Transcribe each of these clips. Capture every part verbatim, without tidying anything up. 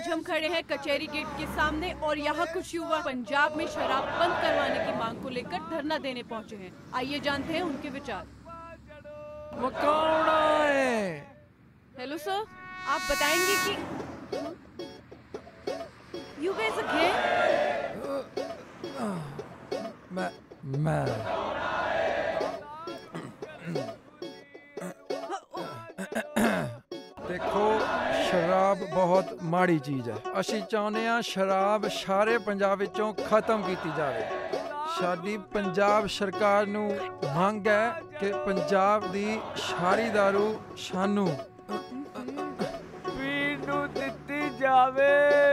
आज हम खड़े हैं कचहरी गेट के सामने और यहाँ कुछ युवा पंजाब में शराब बंद करवाने की मांग को लेकर धरना देने पहुँचे हैं। आइए जानते हैं उनके विचार। वो कौन है? हेलो सर, आप बताएंगे कि यू गाइस अगेन? मैं मैं देखो, शराब बहुत माड़ी चीज़ है। असी चाਹੁੰਦੇ ਹਾਂ शराब सारे पंजाब विचों खत्म की जाए। साडी पंजाब सरकार नू मंग है कि पंजाब दी सारी दारू सानू पीण नू दित्ती जावे,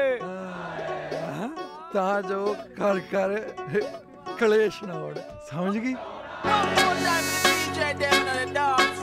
तां जो कर कर कलेश ना होण। समझ गई?